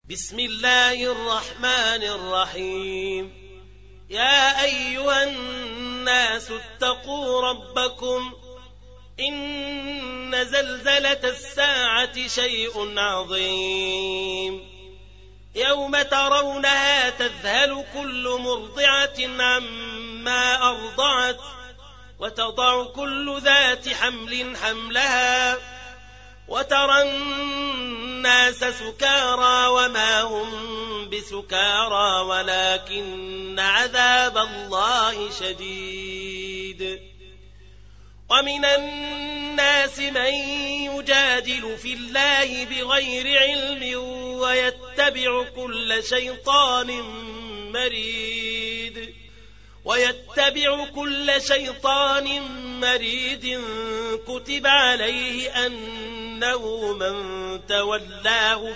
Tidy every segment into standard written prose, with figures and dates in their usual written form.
بسم الله الرحمن الرحيم. يا أيها الناس اتقوا ربكم إن زلزلة الساعة شيء عظيم يوم ترونها تذهل كل مرضعة عما أرضعت وتضع كل ذات حمل حملها وترى الناس سكارى وما هم بسكارى ولكن عذاب الله شديد. ومن الناس من يجادل في الله بغير علم ويتبع كل شيطان مريد كتب عليه أنه من تولاه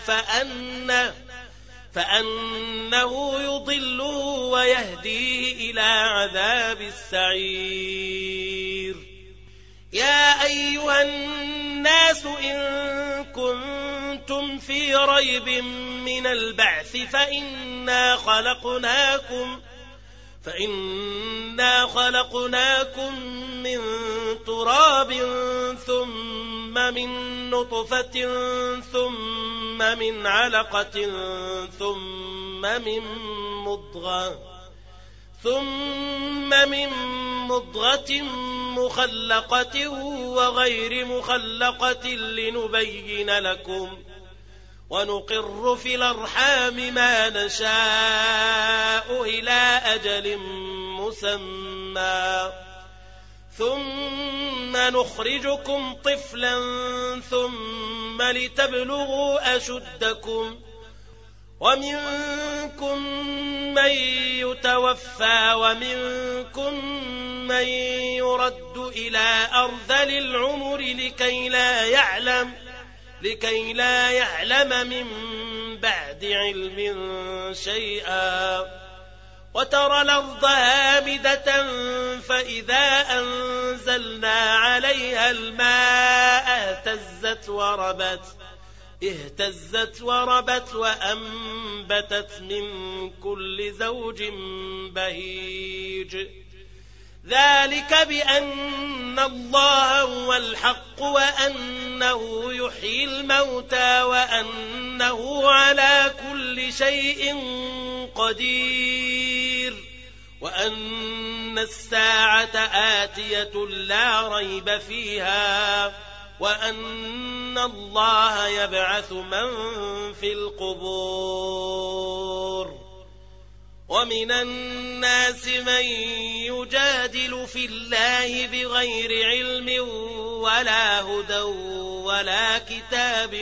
فأنه يضله ويهديه إلى عذاب السعير. يا أيها الناس إن كنتم في ريب من البعث فإنا خلقناكم من تراب ثم من نطفة ثم من علقة ثم من مضغة مخلقة وغير مخلقة لنبين لكم ونقر في الأرحام ما نشاء إلى أجل مسمى ثم نخرجكم طفلا ثم لتبلغوا أشدكم ومنكم من يتوفى ومنكم من يرد إلى أرذل العمر لكي لا يعلم من بعد علم شيئا. وترى الأرض هامدة فإذا أنزلنا عليها الماء اهتزت وربت وأنبتت من كل زوج بهيج. ذلك بأن الله هو الحق وأنه يحيي الموتى وأنه على كل شيء قدير وأن الساعة آتية لا ريب فيها وأن الله يبعث من في القبور. ومن الناس من يجادل في الله بغير علم ولا هدى ولا كتاب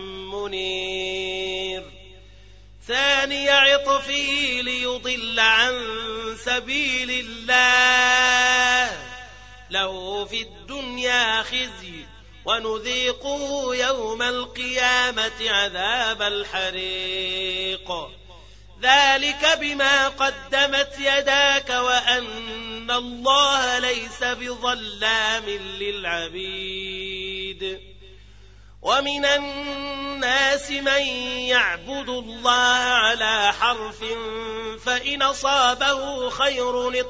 منير. ثاني عطفه ليضل عن سبيل الله له في الدنيا خزي ونذيقه يوم القيامة عذاب الحريق. ذلك بما قدمت يداك وأن الله ليس بظلام للعبيد. ومن الناس من يعبد الله على حرف فإن أصابه خير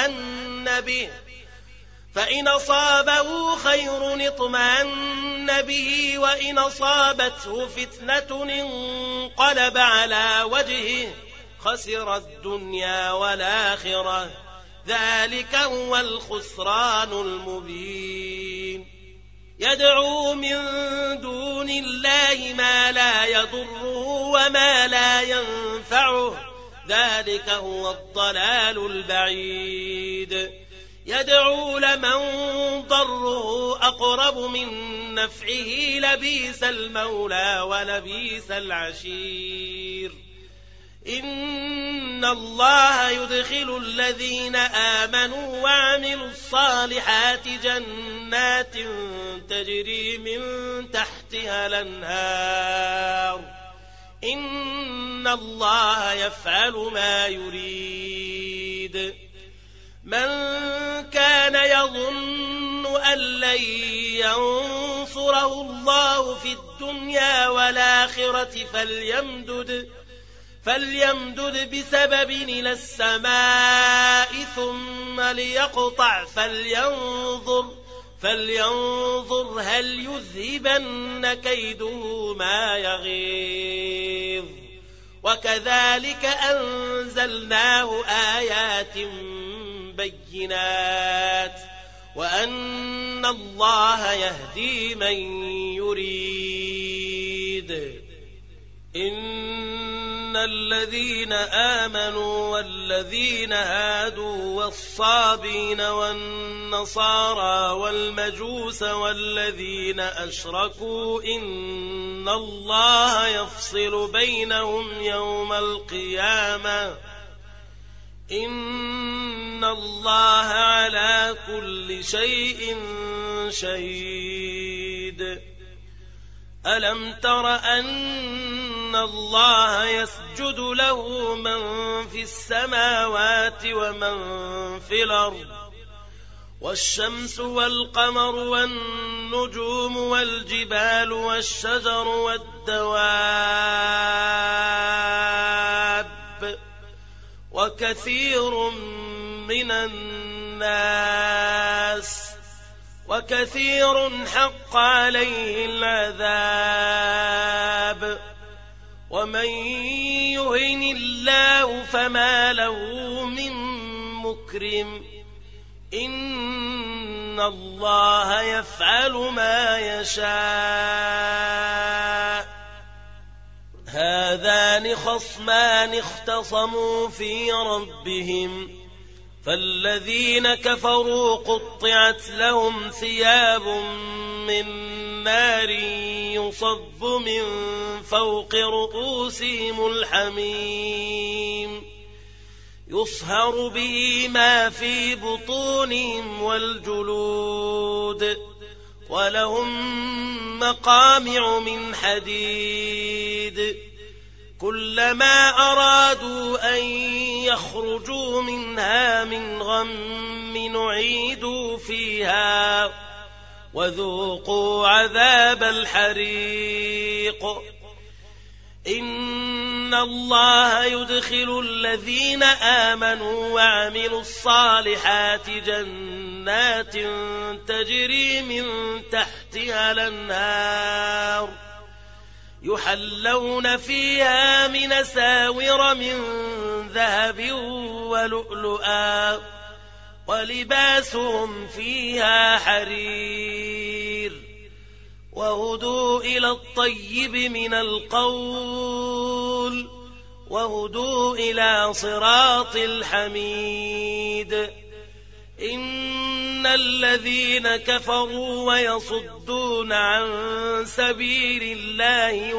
اطمأن به وإن أصابته فتنة انقلب على وجهه خسر الدنيا والآخرة. ذلك هو الخسران المبين. يدعو من دون الله ما لا يضره وما لا ينفعه ذلك هو الضلال البعيد. يدعو لمن ضره أقرب من نفعه لبئس المولى ولبئس العشير. إن الله يدخل الذين آمنوا وعملوا الصالحات جنات تجري من تحتها الأنهار. إن الله يفعل ما يريد. من كان يظن أن لن ينصره الله في الدنيا والآخرة الآخرة فليمدد بسبب إلى السماء ثم ليقطع فلينظر هل يذهبن كيده ما يغيظ. وكذلك أنزلناه آيات بينات وأن الله يهدي من يريد. إن الذين آمنوا والذين هادوا والصابين والنصارى والمجوس والذين أشركوا إن الله يفصل بينهم يوم القيامة إن الله على كل شيء شهيد. ألم تر أن الله يسجد له من في السماوات ومن في الأرض والشمس والقمر والنجوم والجبال والشجر والدواب وكثير من الناس وكثير حق عليه العذاب ومن يهن الله فما له من مكرم إن الله يفعل ما يشاء. هذان خصمان اختصموا في ربهم فالذين كفروا قطعت لهم ثياب من نار يصب من فوق رؤوسهم الحميم يصهر به ما في بطونهم والجلود ولهم مقامع من حديد كلما أرادوا أن يخرجوا منها من غم نعيدوا فيها وذوقوا عذاب الحريق. إن الله يدخل الذين آمنوا وعملوا الصالحات جنات تجري من تحتها الأنهار يحلون فيها من أساور من ذهب ولؤلؤا ولباسهم فيها حرير وهدوا إلى الطيب من القول وهدوا إلى صراط الحميد. إن الذين كفروا ويصدون عن سبيل الله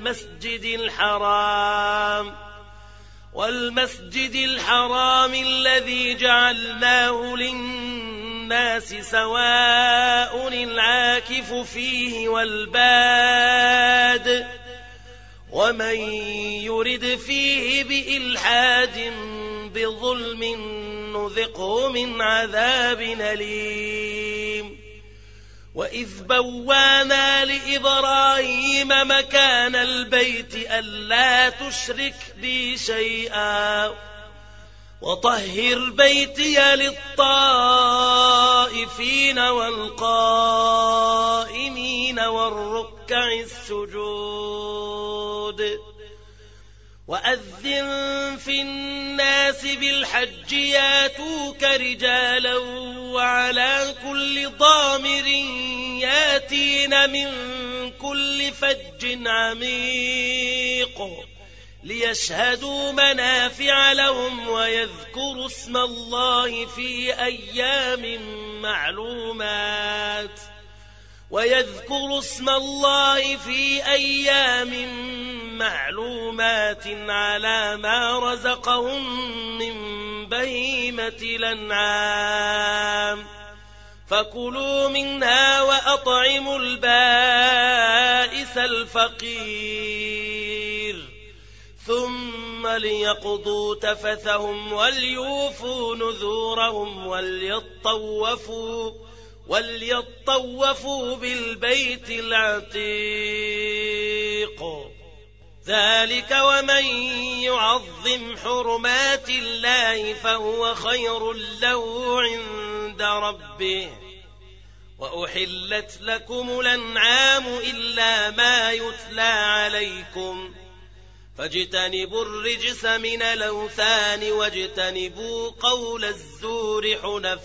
والمسجد الحرام الذي جعلناه للناس سواء العاكف فيه والباد ومن يرد فيه بإلحاد بظلم نذقه من عذاب أليم. وإذ بوانا لإبراهيم مكان البيت ألا تشرك بي شيئا وطهر بيتي للطائفين والقائمين والركع السجود. وأذن في الناس بالحج ياتوك رجالا وعلى كل ضامر ياتين من كل فج عميق ليشهدوا منافع لهم ويذكروا اسم الله في أيام معلومات على ما رزقهم من بهيمة الأنعام فكلوا منها وأطعموا البائس الفقير ثم ليقضوا تفثهم وليوفوا نذورهم وليطوفوا بالبيت العتيق. ذلك ومن يعظم حرمات الله فهو خير له عند ربه. وأحلت لكم الأنعام إلا ما يتلى عليكم فاجتنبوا الرجس من الأوثان واجتنبوا قول الزور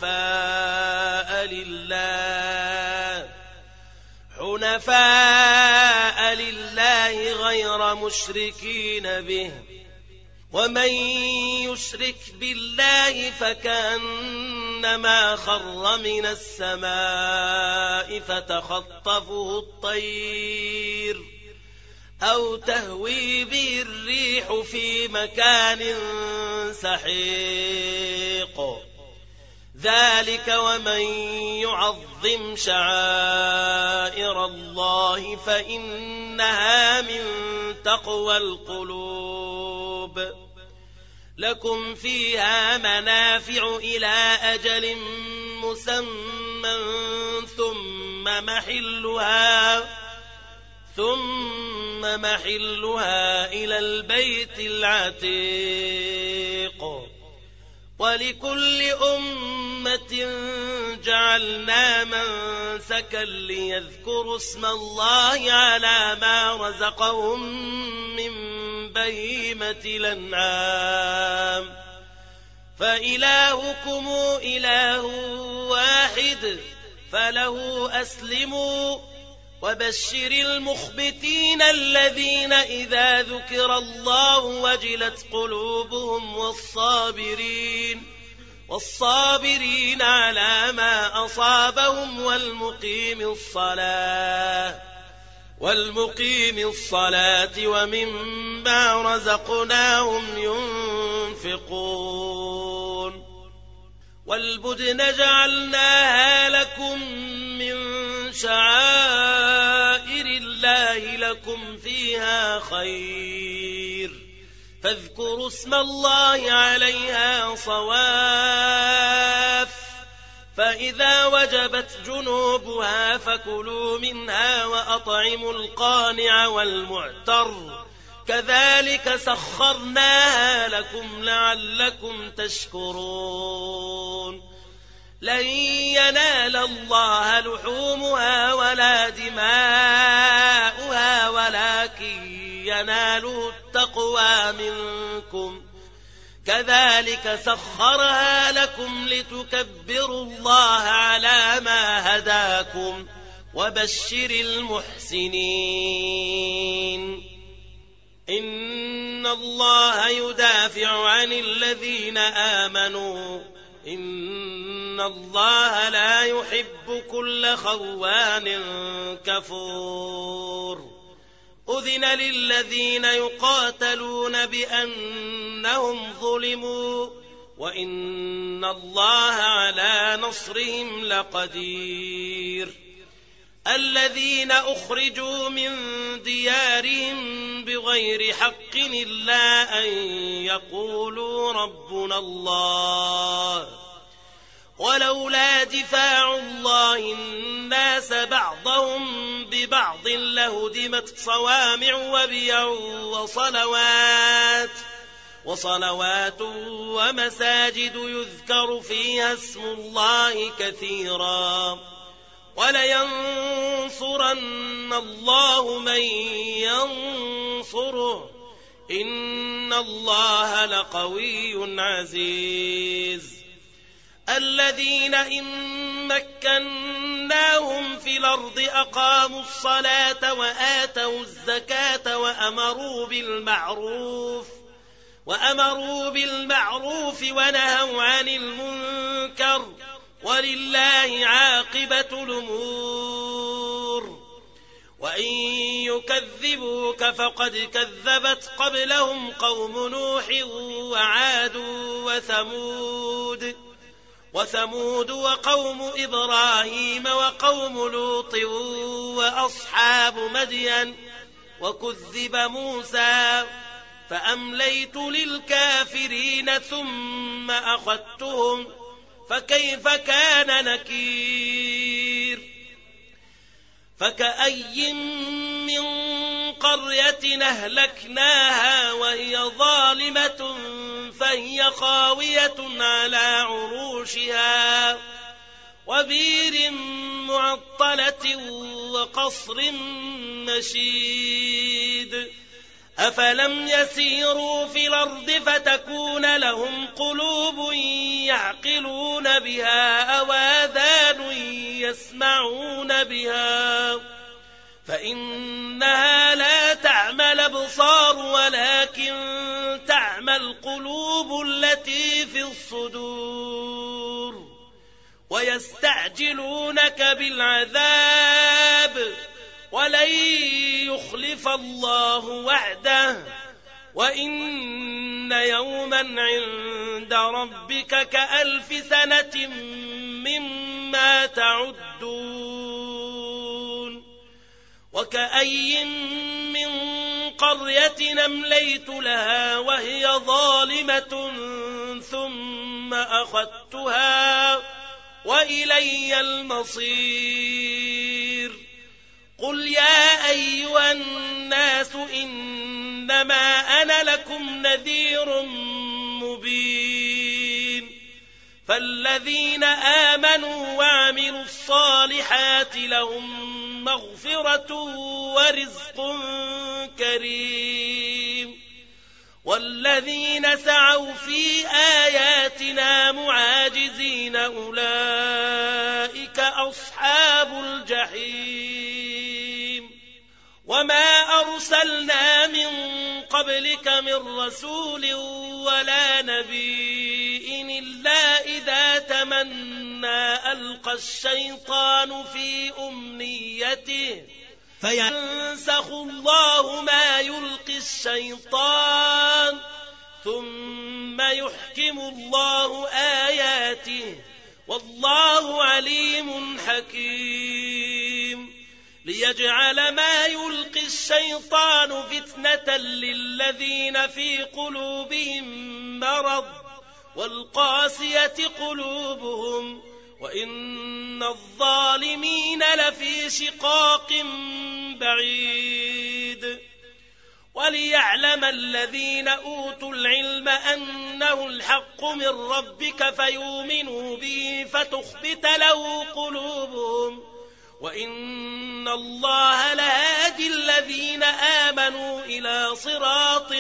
حنفاء لله غير مشركين به. ومن يشرك بالله فكأنما خر من السماء فتخطفه الطير أو تهوي به الريح في مكان سحيق. ذلك ومن يعظم شعائر الله فإنها من تقوى القلوب. لكم فيها منافع إلى أجل مسمى ثم محلها إلى البيت العتيق. ولكل أمة جعلنا منسكا ليذكروا اسم الله على ما رزقهم من بهيمة الأنعام فإلهكم إله واحد فله أسلموا. وبشر المخبتين الذين إذا ذكر الله وجلت قلوبهم والصابرين على ما أصابهم والمقيم الصلاة ومما رزقناهم ينفقون. والبدن جعلناها لكم من شعائر الله لكم فيها خير فاذكروا اسم الله عليها صواف. فإذا وجبت جنوبها فكلوا منها وأطعموا القانع والمعتر كذلك سخرناها لكم لعلكم تشكرون. لن ينال الله لحومها ولا دماؤها ولكن يناله التقوى منكم كذلك سخرها لكم لتكبروا الله على ما هداكم وبشر المحسنين. إن الله يدافع عن الذين آمنوا إن الله لا يحب كل خوان كفور. أذن للذين يقاتلون بأنهم ظلموا وإن الله على نصرهم لقدير. الذين أخرجوا من ديارهم بغير حق إلا أن يقولوا ربنا الله ولولا دفاع الله الناس بعضهم ببعض لهدمت صوامع وبيع وصلوات ومساجد يذكر فيها اسم الله كثيرا ولينصرن الله من ينصره إن الله لقوي عزيز. الذين إن مكناهم في الأرض أقاموا الصلاة وآتوا الزكاة وأمروا بالمعروف ونهوا عن المنكر ولله عاقبة الأمور. وإن يكذبوك فقد كذبت قبلهم قوم نوح وعاد وثمود وقوم إبراهيم وقوم لوط وأصحاب مدين وكذب موسى فأمليت للكافرين ثم أخذتهم فكيف كان نكير. فكأي من قرية أهلكناها وهي ظالمة فهي خاوية على عروشها وبير معطلة وقصر مشيد أفلم يسيروا في الأرض فتكون لهم قلوب يعقلون بها أو آذان يسمعون بها فإنها لا تعمى الأبصار ولكن تعمى القلوب التي في الصدور ويستعجلونك بالعذاب ولن يخلف الله وعده وإن يوما عند ربك كألف سنة مما تعدون وكأي من قرية أمليت لها وهي ظالمة ثم أخذتها وإلي المصير قل يا أيها الناس إنما أنا لكم نذير مبين فالذين آمنوا وعملوا الصالحات لهم مغفرة ورزق كريم والذين سعوا في آياتنا معاجزين أولئك أصحاب الجحيم وما أرسلنا من قبلك من رسول ولا نبي إلا إذا تمنى ألقى الشيطان في أمنيته فينسخ الله ما يلقي الشيطان ثم يحكم الله آياته والله عليم حكيم ليجعل ما يلقي الشيطان فتنة للذين في قلوبهم مرض والقاسية قلوبهم وإن الظالمين لفي شقاق بعيد وليعلم الذين أوتوا العلم أنه الحق من ربك فيؤمنوا به فتخبت له قلوبهم وإن الله لهادي الذين آمنوا إلى صراط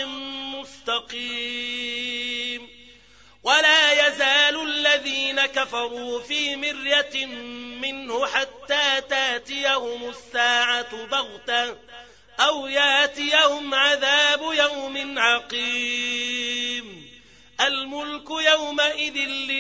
مستقيم ولا يزال الذين كفروا في مرية منه حتى تاتيهم الساعة بغتة أو ياتيهم عذاب يوم عقيم الملك يومئذ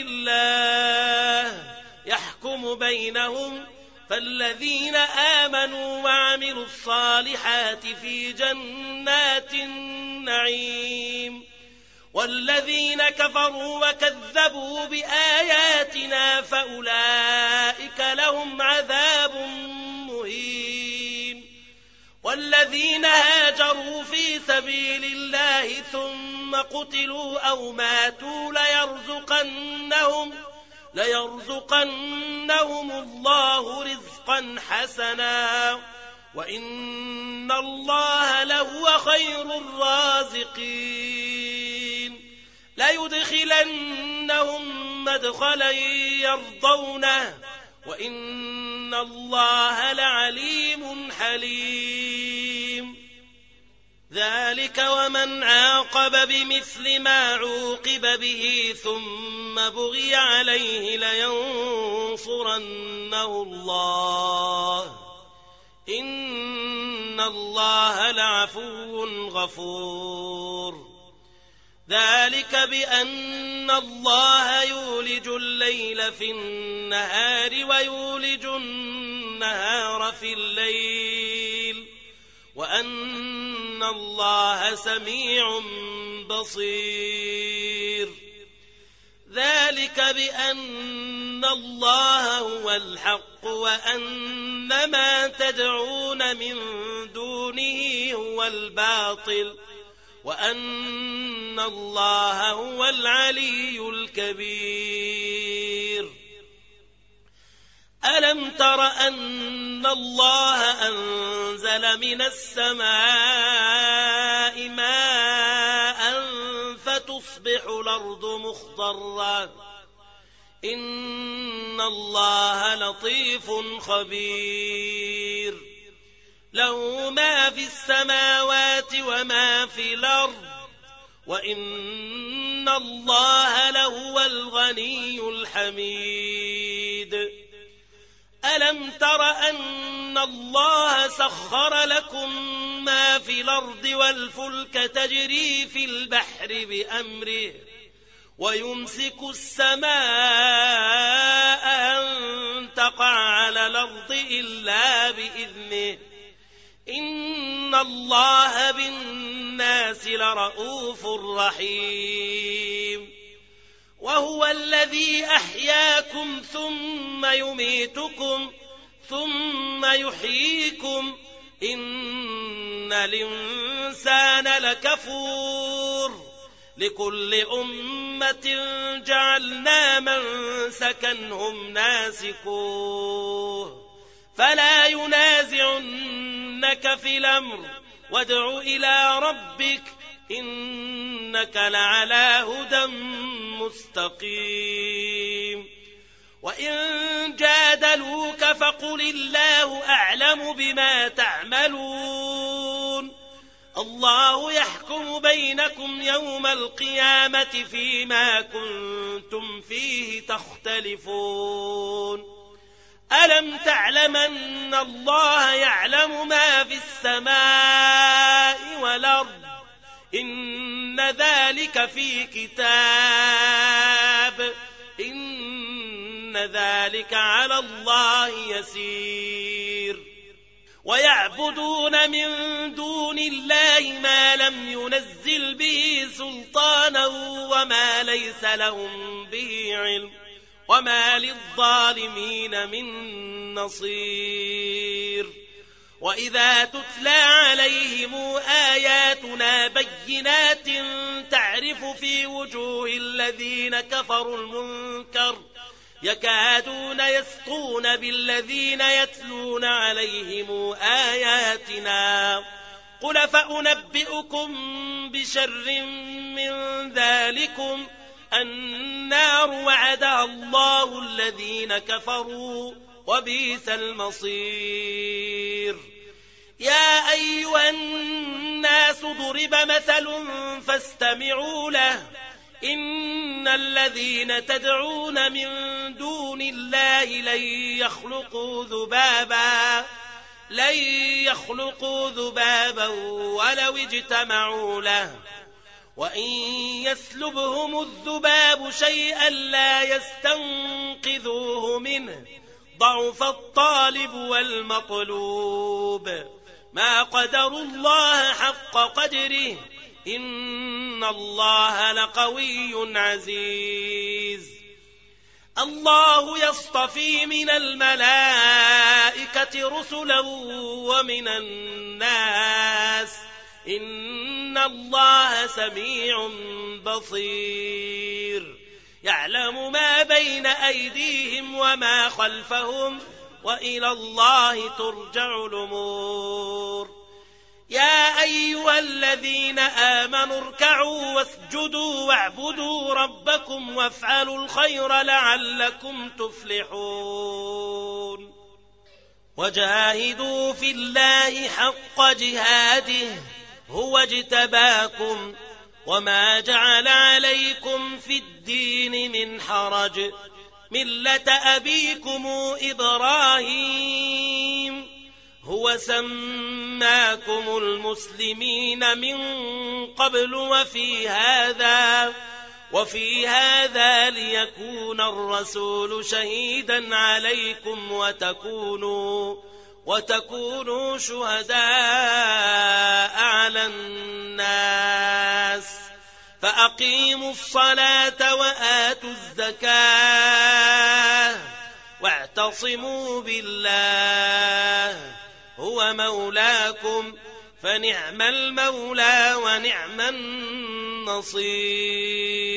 لله يحكم بينهم فالذين آمنوا وعملوا الصالحات في جنات النعيم والذين كفروا وكذبوا بآياتنا فأولئك لهم عذاب مهين والذين هاجروا في سبيل الله ثم قتلوا أو ماتوا ليرزقنهم الله رزقا حسنا وإن الله لهو خير الرازقين ليدخلنهم مدخلا يرضونه وإن الله لعليم حليم ذلك ومن عاقب بمثل ما عوقب به ثم بغي عليه لينصرنه الله إن الله لعفو غفور ذلك بأن الله يولج الليل في النهار ويولج النهار في الليل وأن الله سميع بصير ذلك بأن الله هو الحق وأن ما تدعون من دونه هو الباطل وأن الله هو العلي الكبير ألم تر أن الله أنزل من السماء ماء فتصبح الأرض مخضرا إن الله لطيف خبير له ما في السماوات وما في الأرض وإن الله لهو الغني الحميد ألم تر أن الله سخر لكم ما في الأرض والفلك تجري في البحر بأمره ويمسك السماء أن تقع على الأرض إلا بإذنه إن الله بالناس لرؤوف رحيم وهو الذي أحياكم ثم يميتكم ثم يحييكم إن الإنسان لكفور لكل أمة جعلنا منسكا هم ناسكوه فلا ينازعنك في الأمر وادع إلى ربك إنك لعلى هدى مستقيم وإن جادلوك فقل الله أعلم بما تعملون الله يحكم بينكم يوم القيامة فيما كنتم فيه تختلفون ألم تعلم أن الله يعلم ما في السماء والأرض إن ذلك في كتاب إن ذلك على الله يسير ويعبدون من دون الله ما لم ينزل به سلطانا وما ليس لهم به علم وما للظالمين من نصير وإذا تتلى عليهم آياتنا بينات تعرف في وجوه الذين كفروا المنكر يكادون يسطون بالذين يتلون عليهم آياتنا قل فأنبئكم بشر من ذلكم النار وعدها الله الذين كفروا وبئس المصير يا أيها الناس ضرب مثل فاستمعوا له إن الذين تدعون من دون الله لن يخلقوا ذبابا ولو اجتمعوا له وإن يسلبهم الذباب شيئا لا يستنقذوه منه ضعف الطالب والمطلوب ما قدروا الله حق قدره إن الله لقوي عزيز الله يصطفي من الملائكة رسلا ومن الناس إن الله سميع بصير يعلم ما بين أيديهم وما خلفهم وإلى الله ترجع الأمور يا أيها الذين آمنوا اركعوا واسجدوا واعبدوا ربكم وافعلوا الخير لعلكم تفلحون وجاهدوا في الله حق جهاده هو اجتباكم وما جعل عليكم في الدين من حرج ملة أبيكم إبراهيم هو سماكم المسلمين من قبل وفي هذا ليكون الرسول شهيدا عليكم وتكونوا شهداء على الناس فأقيموا الصلاة وآتوا الزكاة واعتصموا بالله هو مولاكم فنعم المولى ونعم النصير